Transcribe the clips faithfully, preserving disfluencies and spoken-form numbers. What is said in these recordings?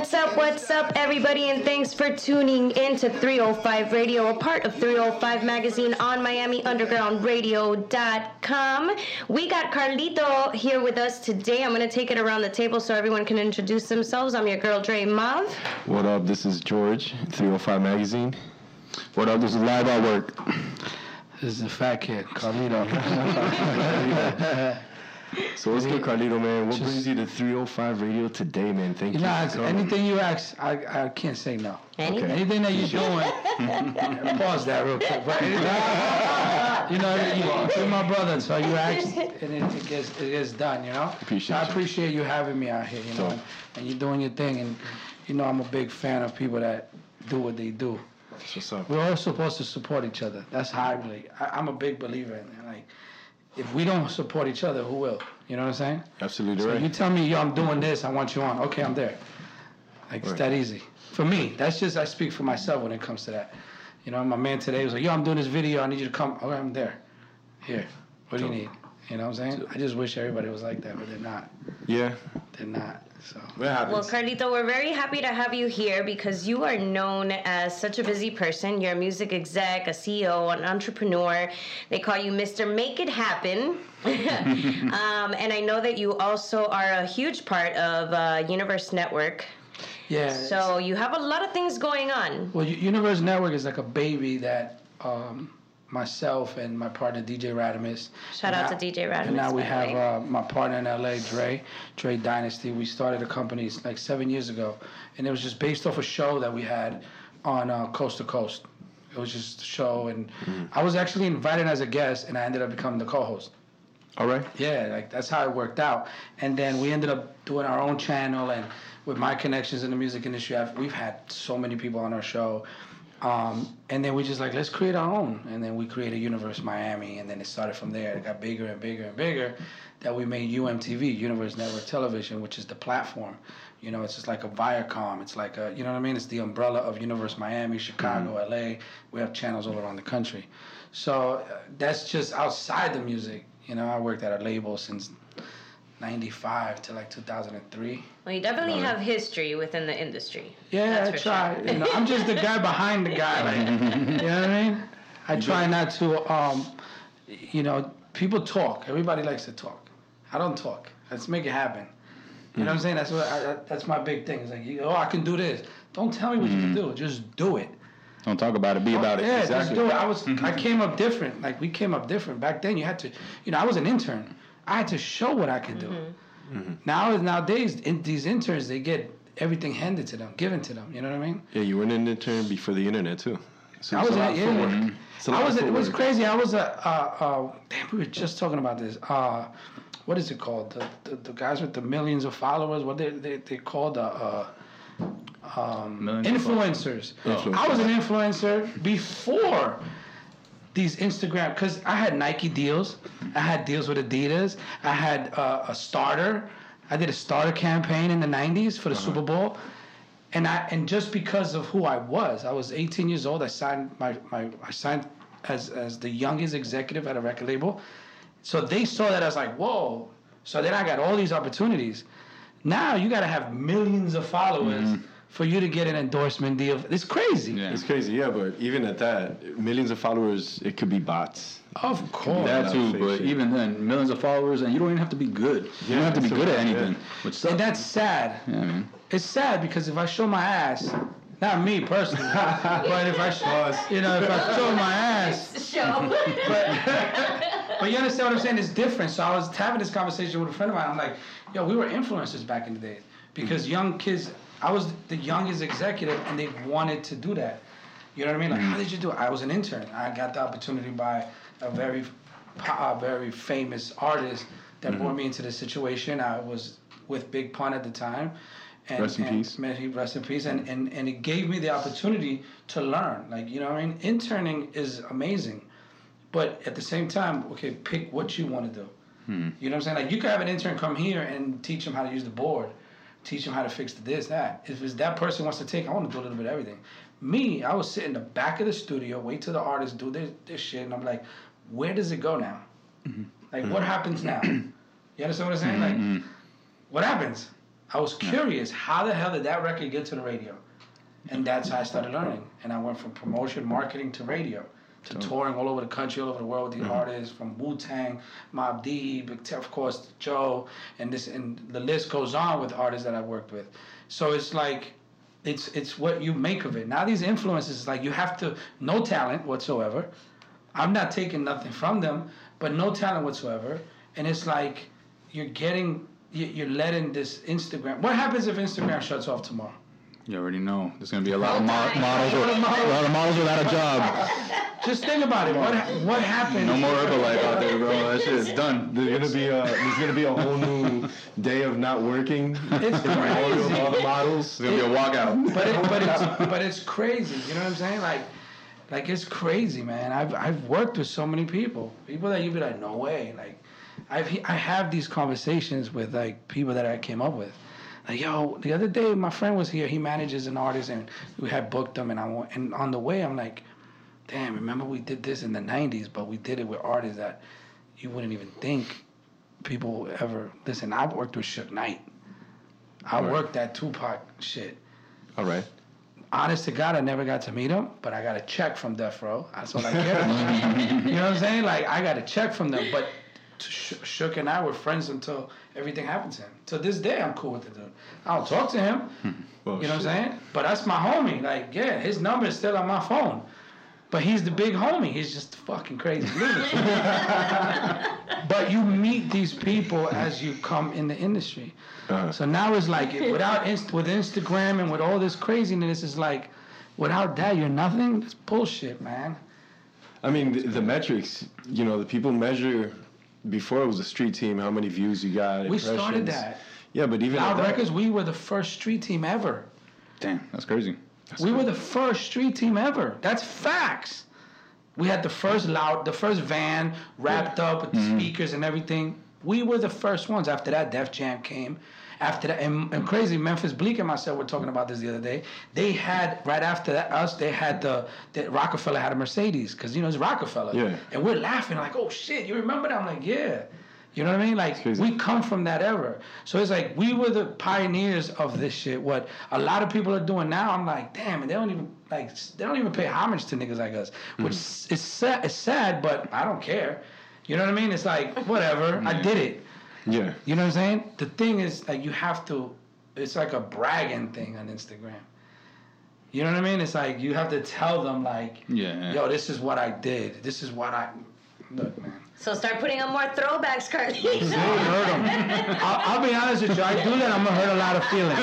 What's up, what's up, everybody, and thanks for tuning in to three oh five Radio, a part of three oh five Magazine on Miami Underground Radio dot com. We got Carlito here with us today. I'm going to take it around the table so everyone can introduce themselves. I'm your girl, Dre Mav. What up, this is George, three oh five Magazine. What up, this is Live at Work. This is the fat kid, Carlito. So what's good, Carlito, man? What Just, brings you to three oh five Radio today, man? Thank you. You know, anything you ask, I, I can't say no. Anything? Okay. Anything that you're doing, pause that real quick. But anything, you know, you, you're my brother, so you ask, and it, it gets it gets done, you know? Appreciate so I you. appreciate you having me out here, you know, and, and you're doing your thing. And, you know, I'm a big fan of people that do what they do. That's what's up. We're all supposed to support each other. That's how I believe. I, I'm a big believer in it. Like, if we don't support each other, who will? You know what I'm saying? Absolutely so right. You tell me, yo, I'm doing this, I want you on. Okay, I'm there. Like, right. It's that easy. For me, that's just, I speak for myself when it comes to that. You know, my man today was like, yo, I'm doing this video, I need you to come. Okay, I'm there. Here, what do you need? You know what I'm saying? I just wish everybody was like that, but they're not. Yeah. They're not. So. Well, Carlito, we're very happy to have you here because you are known as such a busy person. You're a music exec, a C E O, an entrepreneur. They call you Mister Make It Happen. um, and I know that you also are a huge part of uh, Universe Network. Yeah. So you have a lot of things going on. Well, Universe Network is like a baby that um, myself and my partner D J Radimus. Shout out now, to D J Radimus. And now we have uh, my partner in L A, Dre, Dre Dynasty. We started a company like seven years ago, and it was just based off a show that we had on uh, Coast to Coast. It was just a show, and mm-hmm. I was actually invited as a guest, and I ended up becoming the co-host. All right. Yeah, like that's how it worked out. And then we ended up doing our own channel, and with my connections in the music industry, I've, we've had so many people on our show. Um, and then we just like, let's create our own. And then we created Universe Miami, and then it started from there. It got bigger and bigger and bigger that we made U M T V, Universe Network Television, which is the platform. You know, it's just like a Viacom. It's like a, you know what I mean? It's the umbrella of Universe Miami, Chicago, mm-hmm. L A. We have channels all around the country. So uh, that's just outside the music. You know, I worked at a label since ninety-five to like two thousand three. Well, you definitely have history within the industry. Yeah, I try. Sure. You know, I'm just the guy behind the guy. Like, you know what I mean? I try not to, um, you know, people talk. Everybody likes to talk. I don't talk. Let's make it happen. You know what I'm saying? That's what I, that's my big thing. It's like, oh, I can do this. Don't tell me what mm-hmm. you can do. Just do it. Don't talk about it. Be about it. Yeah, exactly. just do it. I was. I came up different. Like we came up different back then. You had to. You know, I was an intern. I had to show what I could do. Mm-hmm. Mm-hmm. Now nowadays, in, these interns they get everything handed to them, given to them. You know what I mean? Yeah, you were an intern before the internet too. So I was. A, yeah. Mm-hmm. I was. It was crazy. I was a. Uh, uh, damn, we were just talking about this. Uh, what is it called? The, the the guys with the millions of followers. What they they they called uh, uh um, influencers. Oh. I was an influencer before these Instagram, because I had Nike deals, I had deals with Adidas, I had uh, a starter, I did a starter campaign in the nineties for the uh-huh. Super Bowl, and I and just because of who I was, I was eighteen years old. I signed my, my I signed as as the youngest executive at a record label, so they saw that I was like, whoa. So then I got all these opportunities. Now you got to have millions of followers. Mm-hmm. For you to get an endorsement deal, it's crazy. Yeah. It's crazy, yeah, but even at that, millions of followers, it could be bots. Of course. That too, but shit. Even then, millions of followers, and you don't even have to be good. You yeah, don't have to be good at anything. Yeah. Which sucks. And that's sad. Yeah, man. It's sad because if I show my ass, not me personally, but if I show, you know, if I show my ass, show. But, but you understand what I'm saying? It's different. So I was having this conversation with a friend of mine. I'm like, yo, we were influencers back in the day because mm-hmm. young kids. I was the youngest executive, and they wanted to do that. You know what I mean? Like, how did you do it? I was an intern. I got the opportunity by a very, a very famous artist that mm-hmm. brought me into this situation. I was with Big Pun at the time. And, rest in and, peace. Man, he rest in peace. And, and, and it gave me the opportunity to learn. Like, you know what I mean? Interning is amazing. But at the same time, okay, pick what you want to do. Hmm. You know what I'm saying? Like, you could have an intern come here and teach them how to use the board. Teach them how to fix the this, that. If it's that person wants to take, I want to do a little bit of everything. Me, I would sit in the back of the studio, wait till the artists do this, this shit, and I'm like, where does it go now? Mm-hmm. Like, mm-hmm. what happens now? You understand what I'm saying? Mm-hmm. Like, what happens? I was curious, how the hell did that record get to the radio? And that's how I started learning. And I went from promotion, marketing to radio, to touring all over the country, all over the world with the mm-hmm. artists, from Wu-Tang, Mobb Deep, Big T, of course, Joe, and this, and the list goes on with artists that I worked with. So it's like, it's it's what you make of it. Now these influences, like you have to, no talent whatsoever. I'm not taking nothing from them, but no talent whatsoever. And it's like, you're getting, you're letting this Instagram, what happens if Instagram shuts off tomorrow? You already know. There's going to be a lot of mo- models, with, a lot of models without a job. Just think about it. What what happened? No more Herbalife out there, bro. That shit is done. There's gonna be a there's gonna be a whole new day of not working. It's crazy. All the models. There's gonna be a walkout. But it, but it's but it's crazy. You know what I'm saying? Like like it's crazy, man. I've I've worked with so many people. People that you'd be like, no way. Like I've I have these conversations with like people that I came up with. Like, yo, the other day my friend was here. He manages an artist, and we had booked him. And I went, and on the way, I'm like, damn, remember we did this in the nineties, but we did it with artists that you wouldn't even think people would ever listen. I worked with Suge Knight. I right. worked that Tupac shit. All right. Honest to God, I never got to meet him, but I got a check from Death Row. That's all I care about. You know what I'm saying? Like, I got a check from them, but Shook and I were friends until everything happened to him. To this day, I'm cool with the dude. I don't talk to him. Well, you know shit. What I'm saying? But that's my homie. Like, yeah, his number is still on my phone. But he's the big homie. He's just fucking crazy. But you meet these people as you come in the industry. Uh-huh. So now it's like, without inst- with Instagram and with all this craziness, it's like, without that, you're nothing. That's bullshit, man. I mean, the, the metrics, you know, the people measure. Before it was a street team, how many views you got? We started that. Yeah, but even Loud Records, we were the first street team ever. Damn, that's crazy. That's we crazy. were the first street team ever. That's facts. We had the first loud, the first van wrapped yeah. up with the mm-hmm. speakers and everything. We were the first ones. After that, Def Jam came. After that, and, and crazy, Memphis Bleek and myself were talking about this the other day. They had, right after that, us, they had the, the Rockefeller had a Mercedes, because, you know, it's Rockefeller. Yeah. And we're laughing like, oh, shit, you remember that? I'm like, yeah. You know what I mean? Like, we come from that era. So it's like, we were the pioneers of this shit. What a lot of people are doing now, I'm like, damn, and they don't even, like, they don't even pay homage to niggas like us. Which mm-hmm. is sad, it's sad, but I don't care. You know what I mean? It's like, whatever, mm-hmm. I did it. Yeah. You know what I'm saying? The thing is, like, you have to, it's like a bragging thing on Instagram. You know what I mean? It's like, you have to tell them, like, yeah. yo, this is what I did. This is what I, look, man. So start putting up more throwbacks, Carlito. See, hurt them. I'll, I'll be honest with you. I do that, I'm going to hurt a lot of feelings.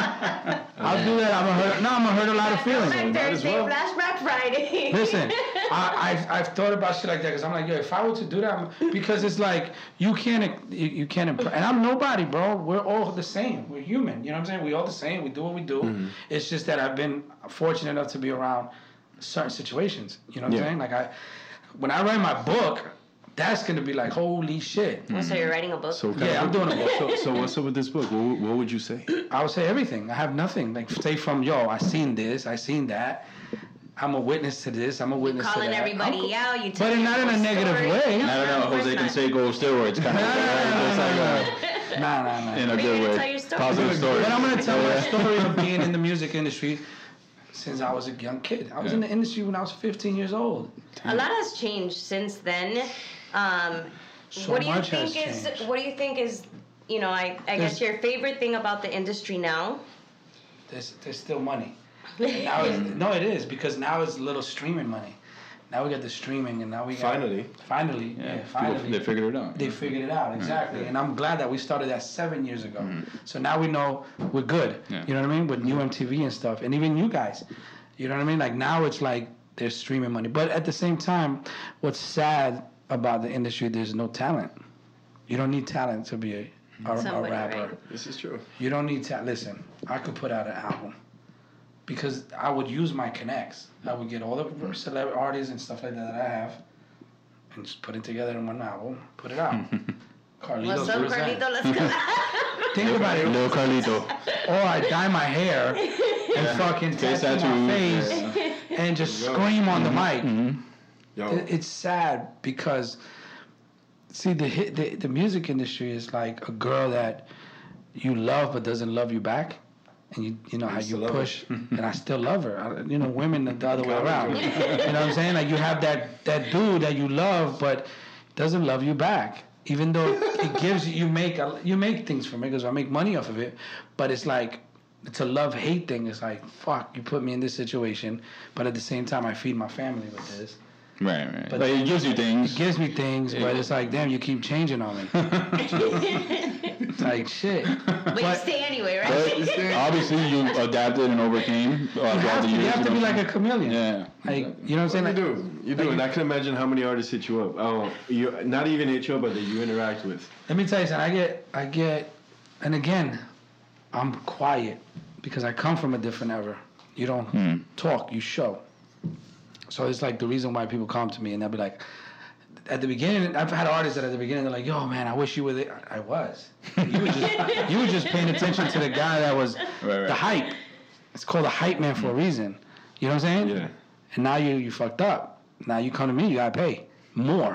I'll do that, I'm going to hurt, no, I'm going to hurt a lot of feelings. Flashback Thursday, well. Flashback Friday. Listen, I, I've, I've thought about shit like that, because I'm like, yo, if I were to do that, I'm, because it's like, you can't, you, you can't, imp- and I'm nobody, bro. We're all the same. We're human. You know what I'm saying? We're all the same. We do what we do. Mm-hmm. It's just that I've been fortunate enough to be around certain situations. You know what yeah. I'm saying? Like, I, when I write my book, that's gonna be like, holy shit. Oh, so you're writing a book? So yeah, I'm doing a book. So, so what's up with this book? What, what would you say? I would say everything. I have nothing. Like, say from, yo, I seen this, I seen that. I'm a witness to this. I'm a witness calling to that. everybody co- out. You but not in a negative story. way. No, I don't know. Jose Canseco steroids kind of. Nah, nah, nah. In a Maybe good way. Tell your story. Positive story. But I'm gonna tell my story of being in the music industry since I was a young kid. I was yeah. in the industry when I was fifteen years old. A lot has changed since then. Um, so what do you much think has is? changed. What do you think is? You know, I, I guess your favorite thing about the industry now? There's there's still money. Now it's, no, it is, because now it's a little streaming money. Now we got the streaming, and now we got, finally, finally, yeah, yeah finally, they figured it out. They figured it out exactly, yeah. And I'm glad that we started that seven years ago. Mm-hmm. So now we know we're good. Yeah. You know what I mean? With new M T V and stuff, and even you guys. You know what I mean? Like, now it's like there's streaming money, but at the same time, what's sad about the industry? There's no talent. You don't need talent to be a, a, a rapper. Right. This is true. You don't need talent. Listen, I could put out an album. Because I would use my connects. I would get all the celebrity artists and stuff like that that I have, and just put it together in one album, put it out. Carlito's What's up, Carlito? Let's go. Think about it. Little Carlito. Or I dye my hair and yeah. fucking tattoo my face yeah. and just scream on the mic. Mm-hmm. Yo. It, it's sad because, see, the, hit, the the music industry is like a girl that you love but doesn't love you back. And you you know how you push, and I still love her. I, you know, women the other way around. You know what I'm saying? Like you have that that dude that you love, but doesn't love you back. Even though it gives you, you make a, you make things for me because I make money off of it, but it's like it's a love hate thing. It's like fuck, you put me in this situation, but at the same time I feed my family with this. Right, right. But like it gives you things. It gives me things, yeah. But it's like damn, you keep changing on me. It's like shit. But, but you stay anyway, right? But obviously, you adapted and overcame. Uh, you have to, you have to be like a chameleon. Yeah. Like you know what I'm saying? You like, do. You do. Like, and I can imagine how many artists hit you up. Oh, you not even hit you up, but that you interact with. Let me tell you something. I get, I get, and again, I'm quiet because I come from a different era. You don't hmm. talk, you show. So it's like the reason why people come to me and they'll be like, at the beginning, I've had artists that at the beginning they're like, yo man, I wish you were there. I was. You were just, you were just paying attention to the guy that was right, right. the hype. It's called a hype man for a reason. You know what I'm saying? Yeah. And now you you fucked up. Now you come to me, you gotta pay more.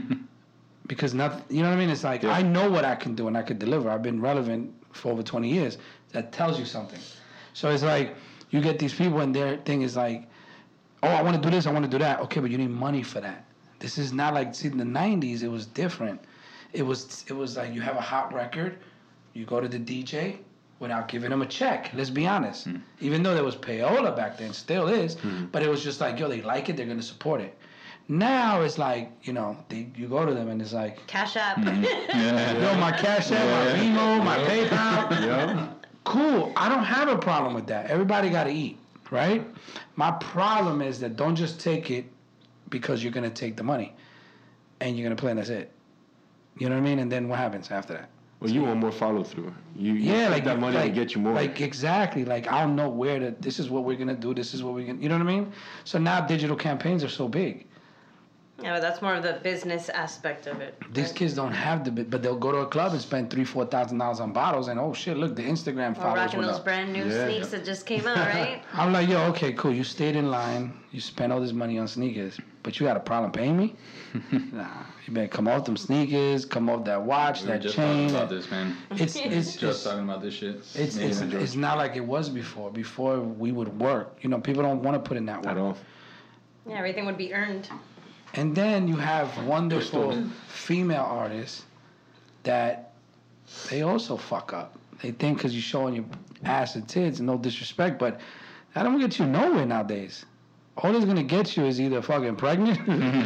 Because nothing, you know what I mean? It's like, yeah. I know what I can do and I could deliver. I've been relevant for over twenty years. That tells you something. So it's like, you get these people and their thing is like, oh, I want to do this, I want to do that. Okay, but you need money for that. This is not like, see, in the nineties, it was different. It was it was like you have a hot record, you go to the D J without giving him a check. Let's be honest. Mm. Even though there was payola back then, still is, mm. but it was just like, yo, they like it, they're going to support it. Now it's like, you know, they, you go to them and it's like... Cash App. Mm. Yeah. Yo, my Cash App, yeah. my Venmo, my PayPal. Yeah. Cool, I don't have a problem with that. Everybody got to eat, right? My problem is that don't just take it because you're going to take the money and you're going to play and that's it. You know what I mean? And then what happens after that? Well, you want more follow through. You, you yeah, like that money like, to get you more. Like exactly. Like I'll know where to. This is what we're gonna do. This is what we're gonna. You know what I mean? So now digital campaigns are so big. Yeah, but that's more of the business aspect of it. These right? kids don't have the, but they'll go to a club and spend three, four thousand dollars on bottles, and oh shit, look, the Instagram followers. Or rocking those up. brand new yeah. sneaks that just came out, right? I'm like, yo, okay, cool. You stayed in line. You spent all this money on sneakers, but you got a problem paying me? Nah, you better come off them sneakers, come off that watch, we that were just chain. Talking about this, man. It's it's just it's, talking about this shit. It's it's, it's not like it was before. Before we would work. You know, people don't want to put in that work at all. Yeah, everything would be earned. And then you have wonderful female artists that they also fuck up. They think because you're showing your ass and tits, and no disrespect, but that don't get you nowhere nowadays. All it's gonna get you is either fucking pregnant,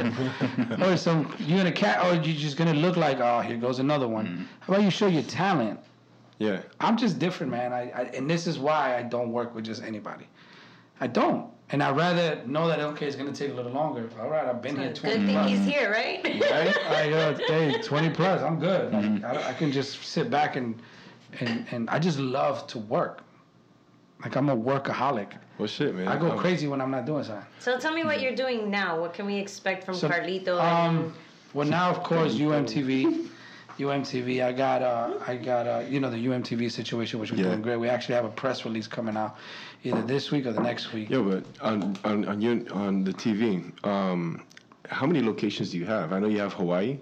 or some you're gonna cat, or you're just gonna look like, oh, here goes another one. Mm-hmm. How about you show your talent? Yeah. I'm just different, man. I, I and this is why I don't work with just anybody. I don't. And I'd rather know that, okay, it's going to take a little longer. All right, I've been so here twenty good thing plus. he's here, right? Right? I go, hey, twenty plus, I'm good. Mm-hmm. I, I can just sit back and, and, and I just love to work. Like, I'm a workaholic. Well, shit, man. I go I'm... crazy when I'm not doing something. So tell me what you're doing now. What can we expect from so, Carlito? Um, and... Well, now, of course, U M T V. U M T V, I got, uh, I got, uh, you know, the U M T V situation, which we're yeah. doing great. We actually have a press release coming out either this week or the next week. Yeah, but on on on, your, on the T V, um, how many locations do you have? I know you have Hawaii.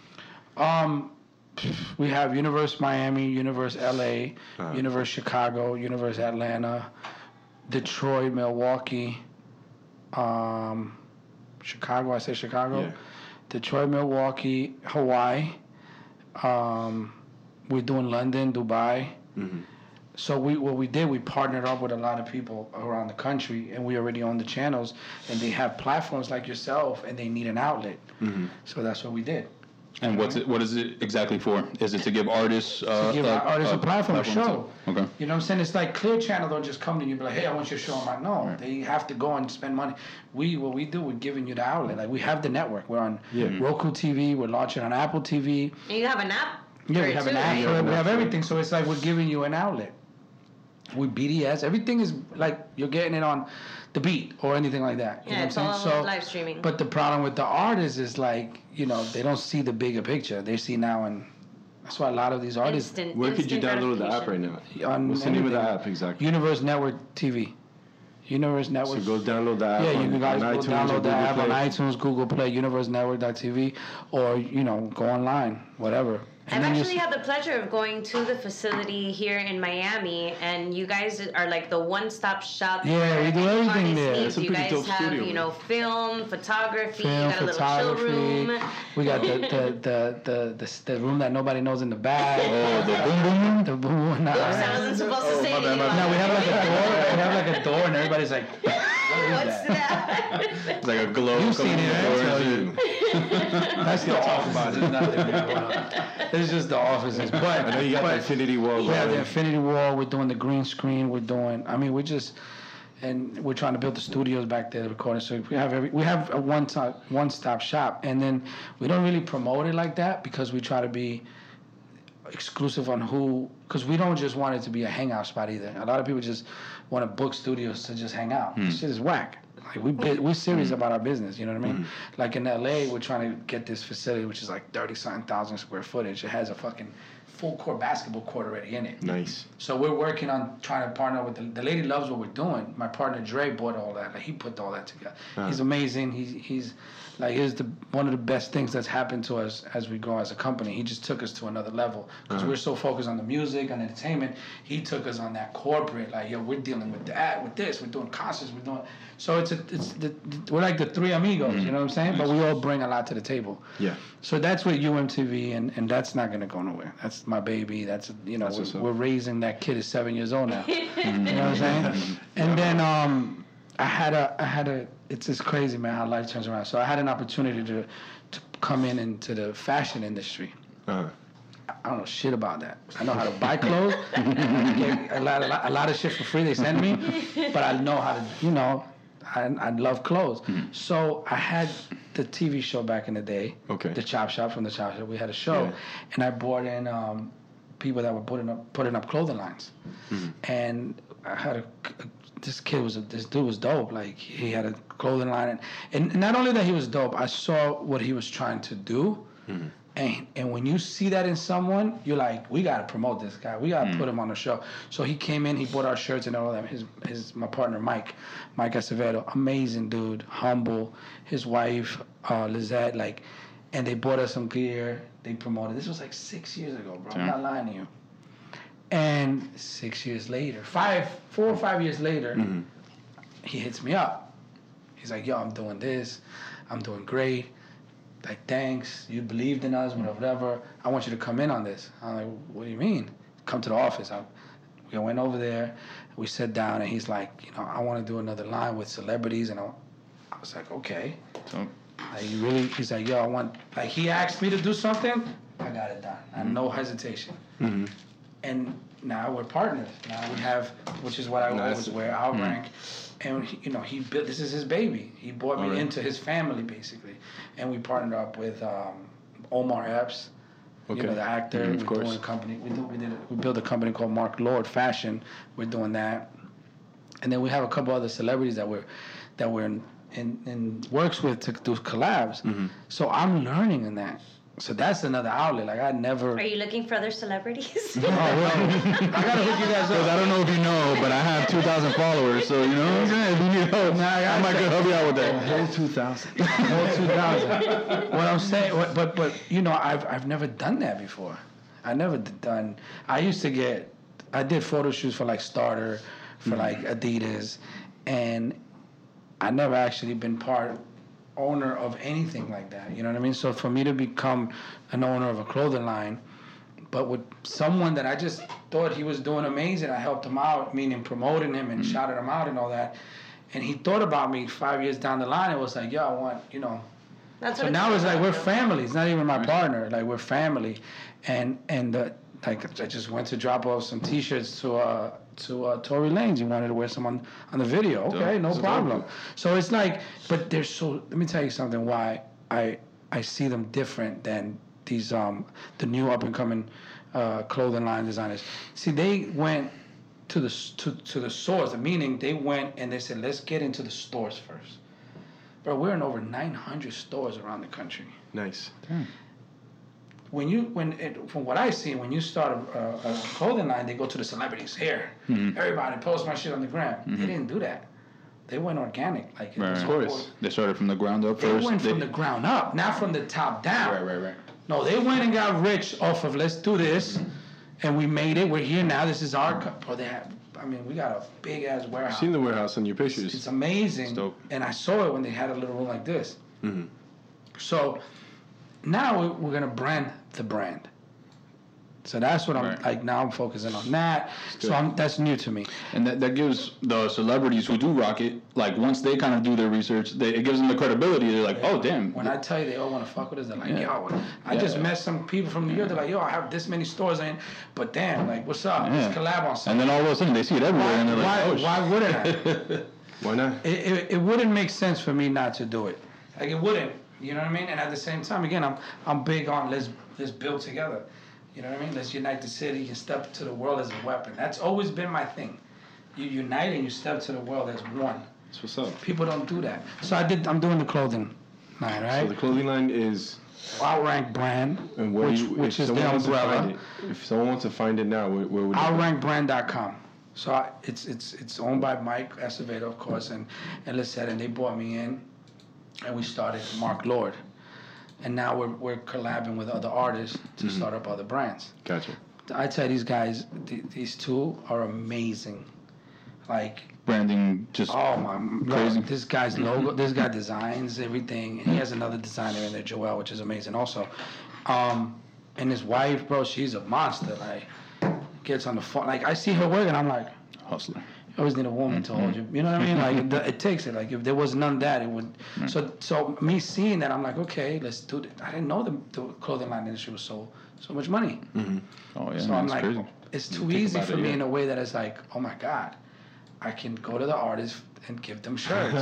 Um, we have Universe Miami, Universe L A, uh-huh. Universe Chicago, Universe Atlanta, Detroit, Milwaukee, um, Chicago. I say Chicago. Yeah. Detroit, Milwaukee, Hawaii. Um, we're doing London, Dubai. Mm-hmm. So we what we did, we partnered up with a lot of people around the country, and we already own the channels, and they have platforms like yourself, and they need an outlet. Mm-hmm. So that's what we did. And what's it? What is it exactly for? Is it to give artists uh, to give uh, artists uh, a platform, a show? To, okay. You know what I'm saying? It's like Clear Channel don't just come to you and be like, hey, I want your show. I'm like, no, right. They have to go and spend money. We what we do, we're giving you the outlet. Like we have the network. We're on yeah. Roku T V. We're launching on Apple T V. And you have an app. Yeah, we have an app for it. We have everything. So it's like we're giving you an outlet. With B D S, everything is like you're getting it on the beat or anything like that. You yeah, know it's what I'm all saying? So, live streaming. But the problem with the artists is like, you know, they don't see the bigger picture. They see now, and that's why a lot of these artists. Instant, Where could you download the app right now? On What's the name of the app exactly? Universe Network T V. Universe Network. So go download the app. Yeah, on, you can guys on go iTunes download the app Play. on iTunes, Google Play, universe network dot t v, or you know, go online, whatever. I've actually had the pleasure of going to the facility here in Miami, and you guys are like the one-stop shop. Yeah, we do everything there. It's a You pretty guys dope have, studio, you know, film, photography, Film, you got a little chill photography. room. We got the the, the, the, the, the room that nobody knows in the back. Oh, the boom boom. The boom boom. Nah, Oops, I wasn't supposed to say anything. no, we have like a door. We have like a door, and everybody's like, "What is What's that?" that? It's like a glow. You've seen it, coming right? towards So you. That's the office. There's nothing going on. It's just the offices. But I know you got the but infinity wall. we have the going. infinity wall. We're doing the green screen. We're doing. I mean, we're just. And we're trying to build the studios back there, the recording. So we have every, we have a one stop one stop shop, and then we don't really promote it like that because we try to be exclusive on who, because we don't just want it to be a hangout spot either. A lot of people just want to book studios to just hang out. This shit is whack. Like we bi- we're serious about our business. You know what I mean? Like in L A, we're trying to get this facility, which is like thirty something thousand square footage. It has a fucking full court basketball court already in it. Nice. So we're working on trying to partner with the, the lady loves what we're doing. My partner Dre bought all that. Like he put all that together. Uh-huh. He's amazing. He's he's like he's the one of the best things that's happened to us as we grow as a company. He just took us to another level because Uh-huh. we're so focused on the music and entertainment. He took us on that corporate. Like yo, we're dealing with that, with this. We're doing concerts. We're doing so it's a it's the, we're like the three amigos. You know what I'm saying? But we all bring a lot to the table. Yeah. So that's with U M T V, and, and that's not gonna go nowhere. That's my baby. That's you know That's what's we're, up. we're raising that kid is seven years old now. You know what I'm saying? And then um, I had a I had a it's just crazy, man, how life turns around. So I had an opportunity to to come in into the fashion industry. Uh-huh. I don't know shit about that. I know how to buy clothes. I get a lot, a lot, a lot of shit for free they send me, but I know how to, you know, I, I love clothes. So I had the T V show back in the day, Okay. the Chop Shop from the Chop Shop. We had a show, Yeah. and I brought in um, people that were putting up putting up clothing lines, and I had a. This kid was a, this dude was dope. Like he had a clothing line, and, and not only that he was dope. I saw what he was trying to do. And and when you see that in someone, you're like, we gotta promote this guy. We gotta put him on the show. So he came in, he bought our shirts and all that. His his my partner Mike, Mike Acevedo, amazing dude, humble. His wife, uh, Lizette, like, and they bought us some gear. They promoted. This was like six years ago, bro. I'm not lying to you. And six years later, five, four or five years later, he hits me up. He's like, yo, I'm doing this. I'm doing great. Like, thanks, you believed in us, whatever, whatever. I want you to come in on this. I'm like, what do you mean? Come to the office. I, we went over there, we sat down, and he's like, you know, I want to do another line with celebrities. And I, I was like, okay. So, Like, you really, he's like, yo, I want, like, he asked me to do something, I got it done. I no hesitation. Mm-hmm. And now we're partners. Now we have, which is what I Nice. always wear, our rank. And he, you know, he built. This is his baby. He brought me Alright. into his family basically, and we partnered up with um, Omar Epps, Okay. you know, the actor. Mhm, of we're course. doing a company. We do. We did. We built a company called Mark Lord Fashion. We're doing that, and then we have a couple other celebrities that we're that we're in in, in works with to do collabs. Mm-hmm. So I'm learning in that. So that's another outlet. Like I never. Are you looking for other celebrities? Oh, well, I gotta hook you guys because I up. don't know if you know, but I have two thousand followers, so you know what I'm saying? If you need help, Nah, I I might could help you out with that. Whole two thousand. Whole two thousand. What I'm saying, what, but but you know, I've I've never done that before. I never d- done. I used to get. I did photo shoots for like Starter, for like Adidas, and I never actually been part owner of anything like that. You know what I mean? So for me to become an owner of a clothing line, but with someone that I just thought he was doing amazing, I helped him out, meaning promoting him and shouted him out and all that. And he thought about me five years down the line. It was like, yo, I want, you know. That's So what now it's like about, we're though. family. It's not even my partner. Like we're family, and and uh, like I just went to drop off some T-shirts to uh to uh, Tory Lanez. He wanted to wear some on, on the video. Okay, no That's problem. dope. So it's like, but they're so. Let me tell you something. Why I I see them different than these um the new up and coming uh, clothing line designers. See, they went to the s- to to the source. Meaning they went and they said, let's get into the stores first. Bro, we're in over nine hundred stores around the country. Nice. When you, when it, from what I see, when you start a, a, a clothing line, they go to the celebrities. Here, everybody post my shit on the gram. They didn't do that. They went organic, like it Right, was of course. They started from the ground up They first. went They- from the ground up, not from the top down. Right, right, right. No, they went and got rich off of let's do this, and we made it. We're here now. This is our. Co- Bro, they have. I mean, we got a big ass warehouse. I've seen the warehouse on your pictures. It's, it's amazing. It's dope. And I saw it when they had a little room like this. Mm-hmm. So now we- we're gonna brand the brand. So that's what I'm Right. like. Now I'm focusing on that. So good. I'm, that's new to me. And that, that gives the celebrities who do rock it, like once they kind of do their research, they, it gives them the credibility. They're like, oh damn. When I tell you they all want to fuck with us, they're like, Yeah. yo, I Yeah. just met some people from New York. They're like, yo, I have this many stores in, but damn, like, what's up? Yeah. Let's collab on And something. then all of a sudden they see it everywhere, Why, and they're like, why, oh shit. why wouldn't I? Why not? It, it, it wouldn't make sense for me not to do it. Like it wouldn't. You know what I mean? And at the same time, again, I'm I'm big on let's let's build together. You know what I mean? Let's unite the city and step to the world as a weapon. That's always been my thing. You unite and you step to the world as one. That's what's up. People don't do that. So I did. I'm doing the clothing line, right? So the clothing line is, Outrank brand, and where which you, which if is the someone wants to umbrella. find it, if someone wants to find it now, where, where would they go? outrank brand dot com. So I, it's it's it's owned by Mike Acevedo, of course, and and Lisette, and they brought me in, and we started Mark Lord, and now we're we're collabing with other artists to Mm-hmm. start up other brands. Gotcha. I tell you, these guys, th- these two are amazing. Like, Branding just oh my, Crazy. bro, this guy's logo, this guy designs everything, and he has another designer in there, Joel, which is amazing also. Um, and his wife, bro, she's a monster. Like, gets on the phone. Like, I see her work, and I'm like, hustler. you always need a woman to hold you. You know what I mean? Like it, it takes it. Like if there was none of that, it would. So so me seeing that, I'm like, okay, let's do it. I didn't know the, the clothing line industry was so so much money. Oh yeah, So man, I'm it's like, crazy. it's too Think easy about for it, me yeah. in a way that it's like, oh my god, I can go to the artist and give them shirts.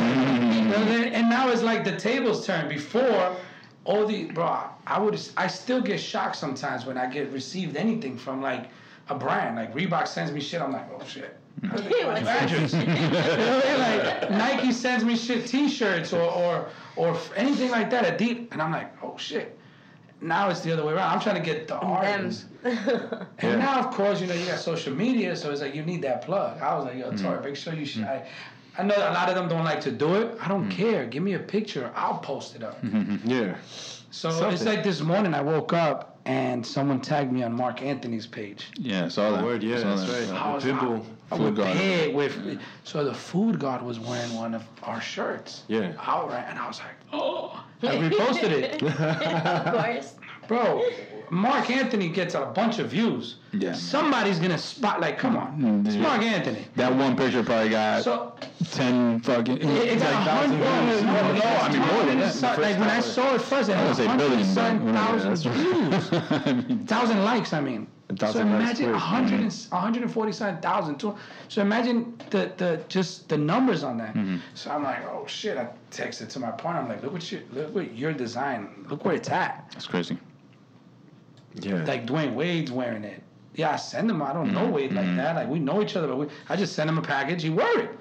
You know, and and now it's like the tables turn. Before, all the bro, I would I still get shocked sometimes when I get received anything from like a brand. Like Reebok sends me shit, I'm like, oh shit. How did they get my address? You know what I mean? Like Nike sends me shit, T-shirts or or or anything like that. A deep, and I'm like, oh shit. Now it's the other way around. I'm trying to get the artists. And Yeah. now, of course, you know, you got social media, so it's like you need that plug. I was like, yo, Tori, make sure you should. I, I know a lot of them don't like to do it. I don't care. Give me a picture. I'll post it up. Yeah. So it's Something. like this morning I woke up and someone tagged me on Mark Anthony's page. Yeah, I saw that. Word, yeah, I saw that's that. right. I The was Pitbull I Food was God. paired with, so the food god was wearing one of our shirts. Yeah. Outright, and I was like, oh, I reposted it. Of course. Bro, Mark Anthony gets a bunch of views. Yeah. Somebody's gonna spot, like, come on. Mm, It's yeah. Mark Anthony. That one picture probably got So, ten fucking. it- it's like a thousand hundred, views. no, No, no, I mean more than that. So, like, when I saw it first, it I had was gonna say one billion, hundred but whatever, thousand that's views. I mean, Thousand likes, I mean. A thousand so likes imagine quick. one hundred and, one hundred forty-seven thousand. two- So imagine the, the just the numbers on that. Mm-hmm. So I'm like, oh shit! I texted to my partner. I'm like, look what you, look what your design. Look where it's at. That's crazy. Yeah. Like Dwayne Wade's wearing it. Yeah, I send him. I don't know Wade like that. Like we know each other, but we, I just send him a package. He wore it.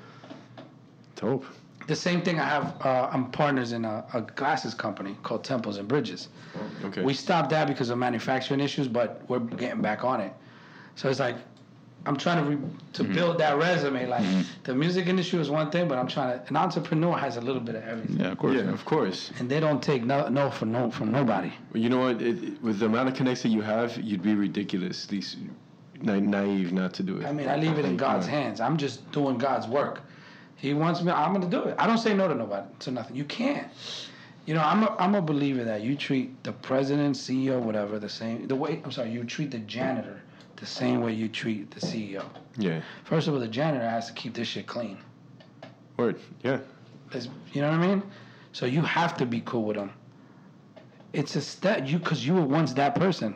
Dope. The same thing. I have. Uh, I'm partners in a, a glasses company called Temples and Bridges. Okay. We stopped that because of manufacturing issues, but we're getting back on it. So it's like I'm trying to re- to build that resume. Like the music industry is one thing, but I'm trying to. An entrepreneur has a little bit of everything, Yeah, of course. yeah, of course. and they don't take no no from no from nobody. Well, you know what? It, it- with the amount of connects that you have, you'd be ridiculous, at least na- naive not to do it. I mean, I leave it in Like, God's uh, hands. I'm just doing God's work. He wants me. I'm gonna do it. I don't say no to nobody, to nothing. You can't. You know, I'm a, I'm a believer that you treat the president, C E O, whatever, the same. The way I'm sorry, you treat the janitor the same way you treat the C E O. Yeah. First of all, the janitor has to keep this shit clean. Word. Yeah. It's- you know what I mean? So you have to be cool with them. It's a step you because you were once that person.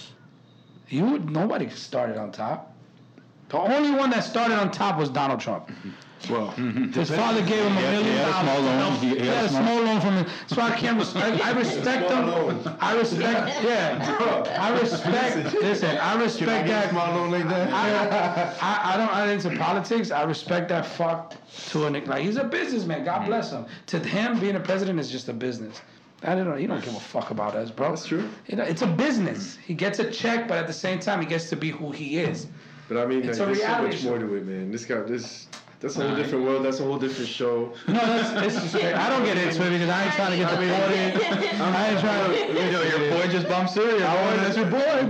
You would- nobody started on top. The only one that started on top was Donald Trump. Well, His father gave him a He had- he million had a dollars. small loan. No, He- he He had a had a small- small loan from him. So I can't. Res- I, I respect Small him. loan. I respect. Yeah. I respect. Listen, I respect that. loan like that? I, I, I don't. I'm into politics. I respect that fuck to an like. He's a businessman. God bless him. To him, being a president is just a business. I don't know. He don't give a fuck about us, bro. That's true. You know, it's a business. He gets a check, but at the same time, he gets to be who he is. But I mean, It's like, a there's so reality much show. more to it, man. This guy, this. That's a whole different world. That's a whole different show. No, that's it's just, I don't get into it because I ain't trying to get the big audience. I ain't trying to. Yo, your boy just bumped Syria. I that's your boy,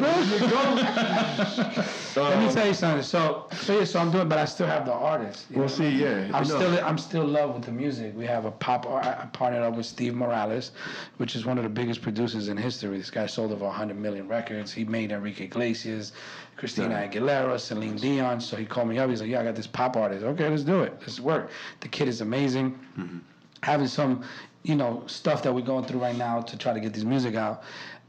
bro. Um, Let me tell you something. So, so yeah, so I'm doing, but I still have the artist. you We'll know? see. Yeah. I'm you know. still I'm still in love with the music. We have a pop. I partnered up with Steve Morales, which is one of the biggest producers in history. This guy sold over one hundred million records. He made Enrique Iglesias, Christina Yeah. Aguilera, Celine Dion. So he called me up. He's like, "Yeah, I got this pop artist. Okay, let's do it. Let's work." The kid is amazing. Mm-hmm. Having some, you know, stuff that we're going through right now to try to get this music out.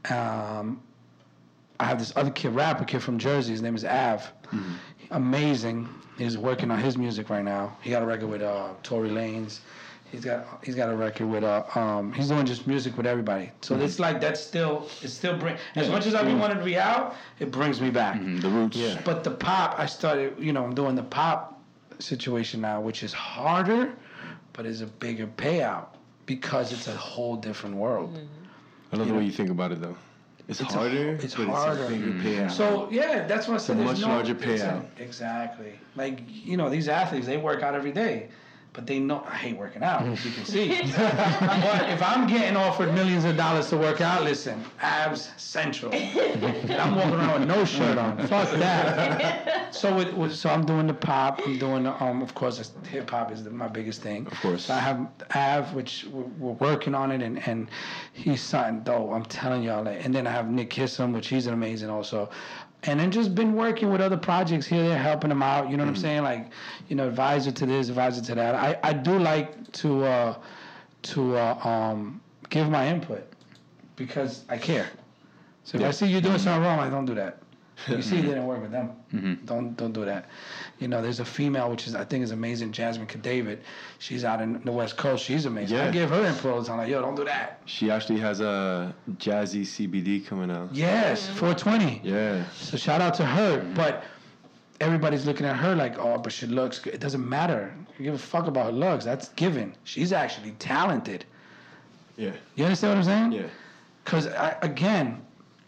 Um, I have this other kid, rapper kid from Jersey. His name is Av. Mm-hmm. Amazing. He's working on his music right now. He got a record with uh, Tory Lanez. He's got he's got a record with uh um he's doing just music with everybody. So Mm-hmm. it's like that's still it still bring as much as I wanted to be out, it brings me back. Mm, the roots. Yeah. But the pop, I started, you know, I'm doing the pop situation now, which is harder, but is a bigger payout because it's a whole different world. I love you the know. way you think about it, though. It's, It's a- harder. it's but harder. It's a bigger payout. So yeah, that's what I said. a there's much no- larger it's a- payout. exactly. Like you know, these athletes they work out every day, but they know I hate working out, as you can see. But if I'm getting offered millions of dollars to work out, listen, abs central. And I'm walking around with no shirt on. Fuck that. So it was. So I'm doing the pop. I'm doing the, um. Of course, hip hop is the, my biggest thing. Of course. So I have Av, which we're, we're working on it, and and he's something dope. I'm telling y'all. Like, and then I have Nick Kissam, which he's an amazing also. And then just been working with other projects here, there, helping them out. You know what I'm saying? Like, you know, advisor to this, advisor to that. I, I do like to uh, to uh, um, give my input because I care. So if I see you doing something wrong, I don't do that. You see, it didn't work with them. Don't don't do that. You know, there's a female which is I think is amazing, Jasmine Cadavid. She's out in the West Coast. She's amazing. I Yeah. give her input all the time. Like, yo, don't do that. She actually has a jazzy C B D coming out. Yes, four twenty. Yeah. So shout out to her. But everybody's looking at her like, oh, but she looks good. It doesn't matter. You give a fuck about her looks. That's given. She's actually talented. Yeah. You understand what I'm saying? Yeah. Because again,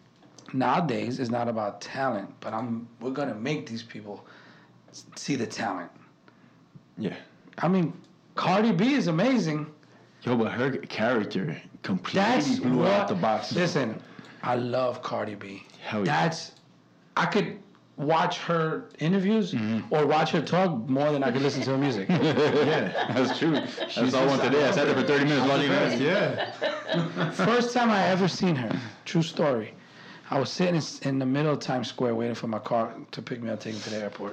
nowadays it's not about talent, but I'm we're gonna make these people s- see the talent. Yeah. I mean, Cardi B is amazing. Yo, but her character completely That's blew what. out the box. Listen, I love Cardi B. Hell yeah. That's I could watch her interviews or watch her talk more than I could listen to her music. Yeah. That's true. That's She's all I want just- today. I sat there for thirty minutes watching Yes, that. yeah. First time I ever seen her, true story. I was sitting in- in the middle of Times Square waiting for my car to pick me up, take me to the airport.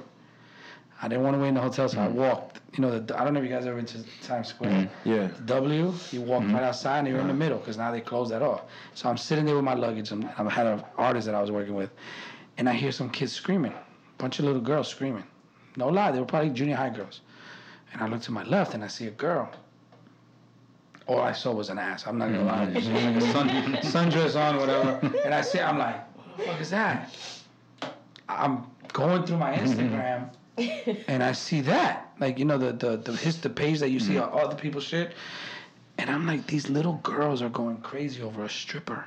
I didn't want to wait in the hotel, so I walked. You know, the, I don't know if you guys ever been to Times Square. Yeah. The W, you walk right outside and you're in the middle because now they closed that off. So I'm sitting there with my luggage. And I had an artist that I was working with, and I hear some kids screaming, bunch of little girls screaming. No lie, they were probably junior high girls. And I look to my left and I see a girl. All I saw was an ass. I'm not gonna lie. She had like a sun, sundress on, whatever. And I see, I'm like, what the fuck is that? I'm going through my Instagram, and I see that, like you know the the the, his, the page that you see all other people's shit, and I'm like, these little girls are going crazy over a stripper.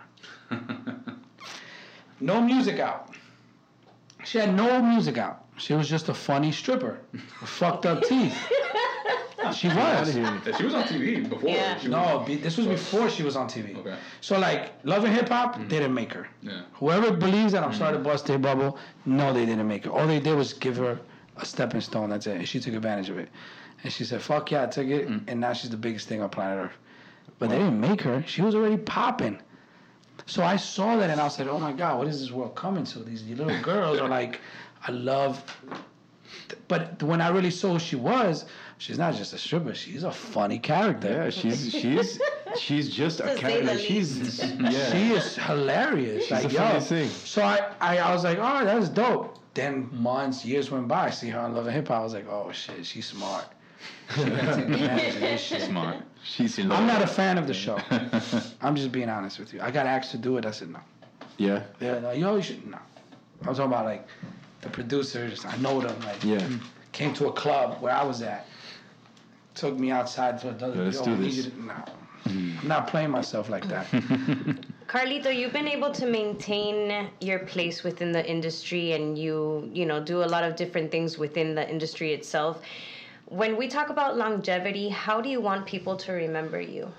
No music out. She had no music out. She was just a funny stripper with fucked up teeth. She was. She was on T V before. Yeah. She was- No, be, this was before she was on T V. Okay. So like, Love and Hip Hop, they didn't make her. Yeah. Whoever believes that I'm sorry to bust their bubble, no, they didn't make her. All they did was give her a stepping stone. That's it. And she took advantage of it. And she said, "Fuck yeah, I took it." And now she's the biggest thing on planet Earth. But they didn't make her. She was already popping. So I saw that and I said, "Oh my God, what is this world coming to?" These little girls are like, I love. But when I really saw who she was, she's not just a stripper. She's a funny character. Yeah, she's she's she's just a To say character. the Like, she's yeah. She is hilarious. She's like, the yo. funniest thing. So I, I, I was like, oh, that's dope. Then months, years went by. I see her on Love and Hip Hop. I was like, oh shit, she's smart. She gonna take advantage of this shit. Smart. She's in I'm not a fan of the show. I'm just being honest with you. I got asked to do it. I said no. Yeah. They're like, yo, you should no. I'm talking about like the producers. I know them. Like, Yeah. came to a club where I was at. Took me outside for another. Yeah, let's yo, do I need this. you to- No. I'm not playing myself like that. Carlito, you've been able to maintain your place within the industry and you, you know, do a lot of different things within the industry itself. when we talk about longevity, how do you want people to remember you?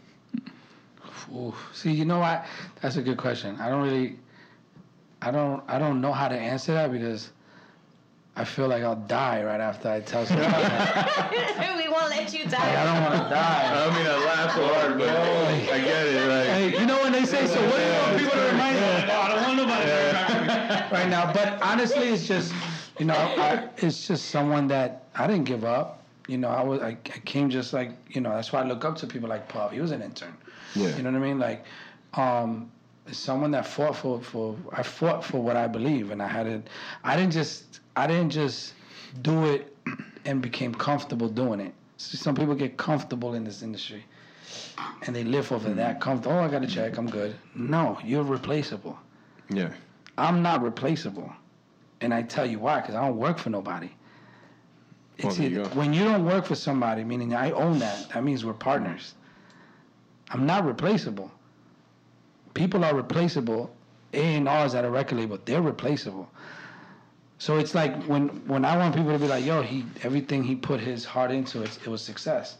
Ooh, see, you know what? That's a good question. I don't really, I don't, I don't know how to answer that because I feel like I'll die right after I tell someone that. We won't let you die. Like, I don't want to die. I mean, I laugh so hard, but I get it. Like, Hey, you know when they say, so what do you want people to remind you? No, I don't want nobody to remember me right now. But honestly, it's just, you know, I, it's just someone that I didn't give up. You know, I was, I, I came just like, you know, that's why I look up to people like Puff. He was an intern. Yeah. You know what I mean? Like, um, someone that fought for, for, I fought for what I believe, and I had it. I didn't just, I didn't just do it and became comfortable doing it. So some people get comfortable in this industry, and they live off of that comfort. Oh, I got a check, I'm good. No, you're replaceable. yeah. I'm not replaceable, and I tell you why, because I don't work for nobody. Well, It's there you either- go. when you don't work for somebody, meaning I own that, that means we're partners. I'm not replaceable. People are replaceable. A and R's at a record label, they're replaceable. So it's like when when I want people to be like, yo, he everything he put his heart into, it, it was success.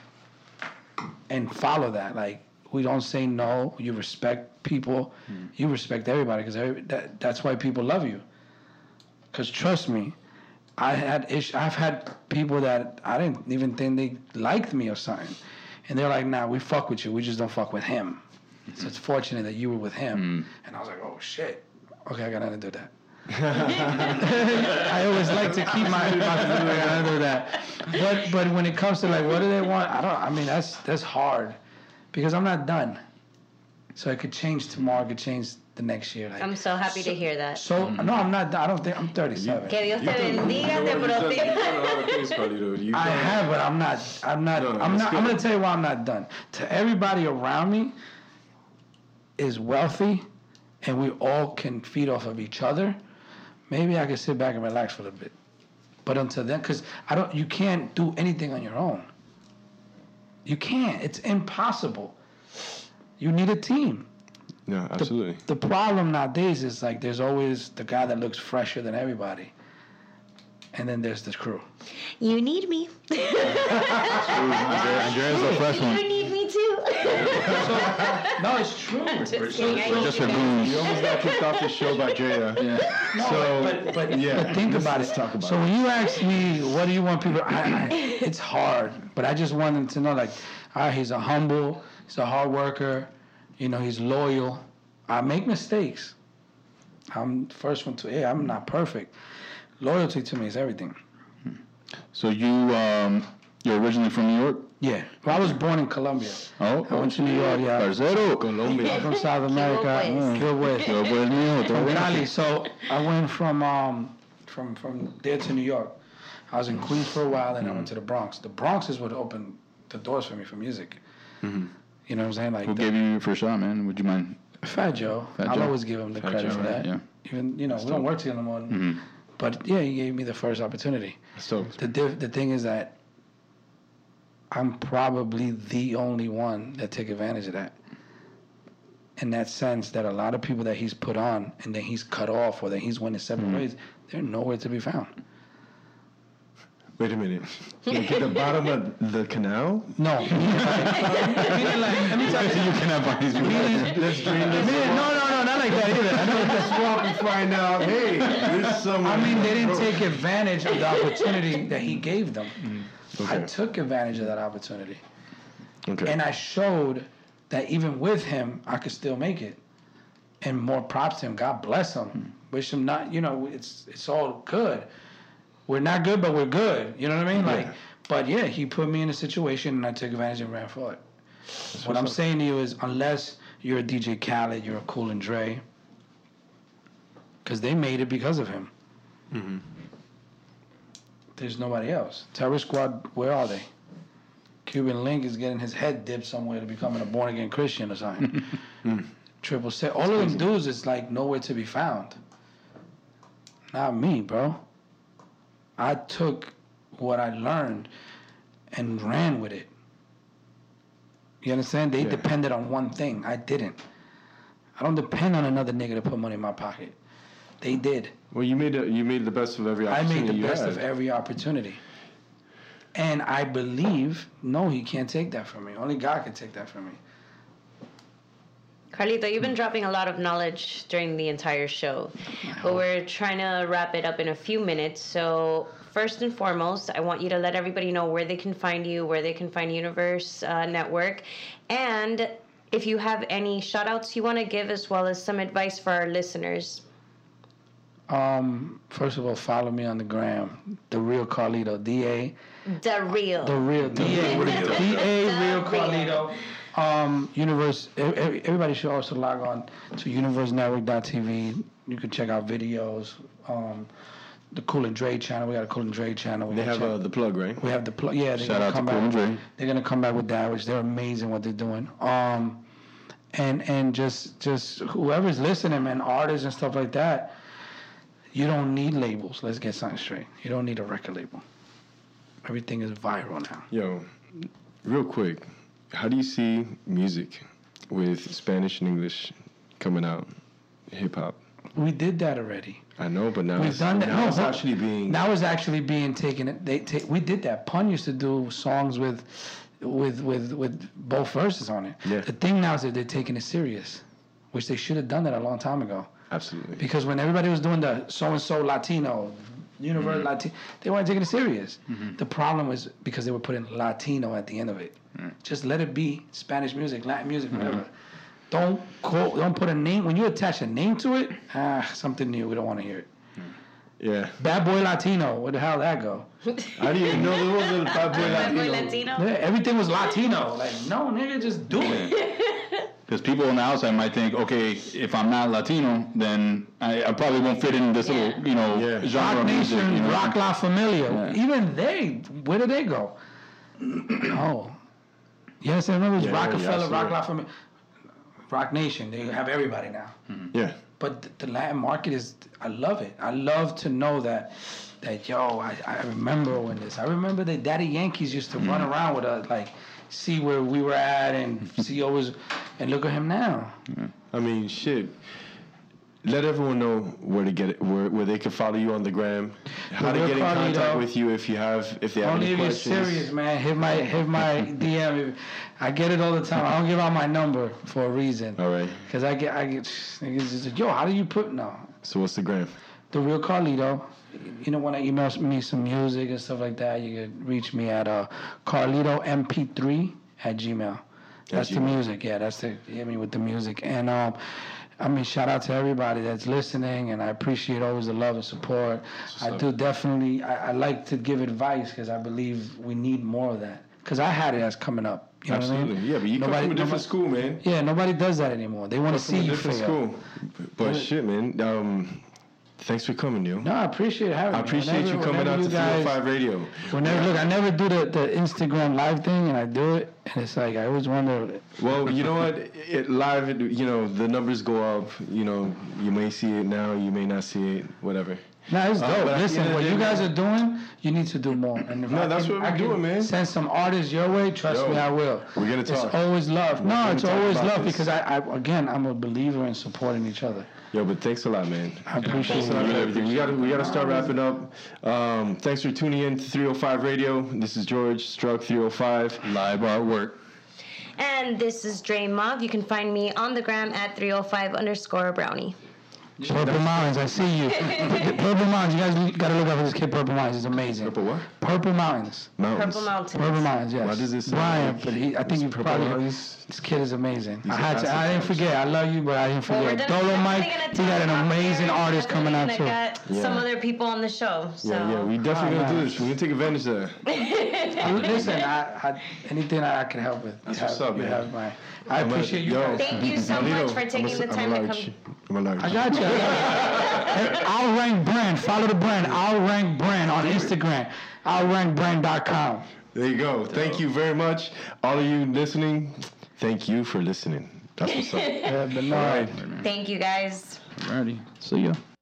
And follow that. Like, we don't say no. You respect people. Hmm. You respect everybody because every, that, that's why people love you. Because trust me, I had ish, I've had people that I didn't even think they liked me or something. And they're like, nah, we fuck with you. We just don't fuck with him. So it's fortunate that you were with him. And I was like, oh, shit. Okay, I got nothing to do with that. I always like to keep my, my I got nothing to do with that. But but when it comes to like, what do they want? I don't, I mean, that's that's hard. Because I'm not done. So it could change tomorrow. It could change the next year. Like, I'm so happy to hear that. so, no, I'm not done. I don't think, I'm thirty-seven. Que Dios te You've done- bendiga, te you've done- you've done a proteja. lot of things, Carlito. You've I done- have, but I'm not. I'm not. No, no, I'm it's not. good. I'm gonna tell you why I'm not done. To everybody around me is wealthy, and we all can feed off of each other. Maybe I can sit back and relax for a little bit. But until then, because I don't, you can't do anything on your own. You can't. It's impossible. You need a team. No, absolutely. The problem nowadays is like there's always the guy that looks fresher than everybody, and then there's the crew. You need me. Andrea's the fresh You one. need me too. No, it's true. Just kidding. I Just need for you. goons. You almost got kicked off the show by Drea. Yeah. No, So, but, but, yeah, but think let's- about let's it. talk about so it. when you ask me, what do you want people? I, I, it's hard, but I just want them to know, like, all right, he's a humble, he's a hard worker, you know, he's loyal. I make mistakes. I'm the first one to. Hey, I'm not perfect. Loyalty to me is everything. So you um you're originally from New York? Yeah. Well, I was born in Colombia. Oh, I went to New York. Yeah. Parcero. Colombia. I'm from South America. pues. Mm, Qué pues. Yo, pues, mijo, todo From bien. Cali. So I went from um from from there to New York. I was in Queens for a while, and I went to the Bronx. The Bronx is what opened the doors for me for music. Mhm. You know what I'm saying? Like Who the- gave you your first shot, man? Would you mind? Fat Joe. Fat I'll Joe. always give him the Fat credit Joe, for right, that. yeah. Even you know we don't work together anymore. Mhm. But yeah, he gave me the first opportunity. So, The diff- the thing is that I'm probably the only one that took advantage of that. In that sense, that a lot of people that he's put on and then he's cut off or that he's went in separate ways, they're nowhere to be found. wait a minute. Like at the bottom of the canal? No, meaning like, meaning like, let me tell you. You can have these. Meaning, Let's drain this. meaning, no, no, no, not like that either. I know Let's walk and find out. Hey, there's someone. I mean, they didn't take advantage of the opportunity that he gave them. I Okay. took advantage of that opportunity. Okay. And I showed that even with him, I could still make it. And more props to him. God bless him. Wish him not, you know, it's it's all good. We're not good, but we're good. You know what I mean? Like, Yeah. but yeah, he put me in a situation and I took advantage and ran for it. What I'm what's up. saying to you is, unless you're a D J Khaled, you're a Cool and Dre, because they made it because of him. Mhm. There's nobody else. Terror Squad, where are they? Cuban Link is getting his head dipped somewhere to becoming a born again Christian or something. Triple Six, all of them dudes is like nowhere to be found. Not me, bro. I took what I learned and ran with it. You understand? They Yeah. depended on one thing. I didn't. I don't depend on another nigga to put money in my pocket. They did. Well, you made a, you made the best of every I opportunity made the you best had. of every opportunity. And I believe, no, he can't take that from me. Only God can take that from me. Carlito, you've been dropping a lot of knowledge during the entire show, but we're trying to wrap it up in a few minutes. So first and foremost, I want you to let everybody know where they can find you, where they can find Universe uh, Network, and if you have any shout-outs you want to give, as well as some advice for our listeners. Um, first of all, follow me on the gram, The Real Carlito, D A. The real. The Real, D A, D A, Real Carlito. Um, Universe, everybody should also log on to universe network dot t v. You can check out videos. Um, the Cool and Dre channel, we got a Cool and Dre channel. We they have uh, the plug, right? We have the plug, yeah. Shout out to Cool and Dre. They're gonna come back with that, which they're amazing what they're doing. Um, and and just just whoever's listening, man, artists and stuff like that, you don't need labels. Let's get something straight. You don't need a record label. Everything is viral now. Yo, real quick. How do you see music with Spanish and English coming out, hip hop? We did that already. I know, but now We've it's, done that. now No, it's no. actually being. Now it's actually being taken. They ta- we did that. Pun used to do songs with, with with with both verses on it. Yeah. The thing now is that they're taking it serious, which they should have done that a long time ago. Absolutely. Because when everybody was doing the so and so Latino, Universe mm-hmm. Latino, they weren't taking it serious. Mm-hmm. The problem was because they were putting Latino at the end of it. Mm. Just let it be Spanish music, Latin music, whatever. Mm-hmm. Don't call, don't put a name when you attach a name to it. Ah, something new. We don't want to hear it. Yeah. Bad Boy Latino. Where the hell did that go? I didn't even know there was a Bad Boy Bad Boy Latino. Latino? Yeah, everything was Latino. Like, no, nigga, just do it. Because people on the outside might think, okay, if I'm not Latino, then I, I probably won't fit in this Yeah. little, you know, Yeah. genre Rock of music. Nation, You know? Rock La Familia. Yeah. Even they, where did they go? Oh. Yes, I remember it was Yeah, Rockefeller, yeah, Rock absolutely. La Familia. Rock Nation, they have everybody now. Yeah. But the, the Latin market is, I love it. I love to know that, that yo, I, I remember when this. I remember that Daddy Yankees used to run around with us, like, see where we were at and see always, and look at him now. I mean, shit. Let everyone know where to get it, where where they can follow you on the gram, how to Real get in contact Carlito. with you if you have if they have Only any if you're questions. serious, man. Hit my hit my D M. If- I get it all the time. I don't give out my number for a reason. All right. Cause I get I get niggas just like, yo, how do you put no? So what's the gram? The Real Carlito. You know, when I email me some music and stuff like that, you can reach me at uh, Carlito M P three at Gmail. That's the Gmail. music. Yeah, that's the hit me with the music. And um, I mean, shout out to everybody that's listening, and I appreciate always the love and support. I up. do definitely. I, I like to give advice because I believe we need more of that. Because I had it as coming up. You know Absolutely. What I mean? Yeah, but you Nobody- come from a different nobody- school, man. Yeah, nobody does that anymore. They want to From see a you different fail. school. But shit, man. Um, thanks for coming, yo. No, I appreciate having I me. appreciate Whenever- you coming whenever out you to three guys- oh five Radio. Whenever look, I never do the, the Instagram live thing, and I do it, and it's like I always wonder. Well, you know what? It live, it, you know, the numbers go up. You know, you may see it now, you may not see it, whatever. No, it's Uh, dope. but at the Listen, end of what the you day, guys man- are doing, you need to do more. And if No, I that's can, what we're I can doing, man. Send some artists your way. Trust Yo, me, I will. we're gonna talk. It's always love. We're no, gonna it's talk always about love this. because I, I, again, I'm a believer in supporting each other. Yo, but thanks a lot, man. I appreciate Thanks a lot it. for everything. We gotta we gotta start wrapping up. Um, thanks for tuning in to three oh five Radio. This is George Struck three oh five. Live artwork. And this is Dre Mauve. You can find me on the gram at three oh five underscore brownie. Purple Mountains, I see you. Purple Mountains, you guys got to look out for this kid. Purple Mountains is amazing. Purple what? Purple Mountains. Mountains. Purple Mountains. Purple Mountains, yes. Why does it sound Brian, like but he, I think you Purple probably. Mountains? This kid is amazing. I a had to. I didn't classic. forget. I love you, but I didn't Well, we're forget. gonna- Dolo definitely Mike, gonna he got an talk amazing after. artist coming out Definitely too. gonna get some Yeah. other people on the show. So. Yeah, yeah, we definitely Oh, gonna do man. this. We're gonna take advantage of that. Listen, I, I, anything that I can help with. That's you what's have, up, you man. have my. I I'm a- appreciate you yo, guys. Thank you so Carlito, much for I'm a- taking the I'm a time to large. come. I'm a large. I got you. I got you. I'll Rank Brand. Follow the brand. I'll Rank Brand on Instagram. I'll rank brand dot com. There you go. Thank you very much, all of you listening. Thank you for listening. That's what's up. Yeah, but no. All right. Thank you guys. Alrighty. See ya.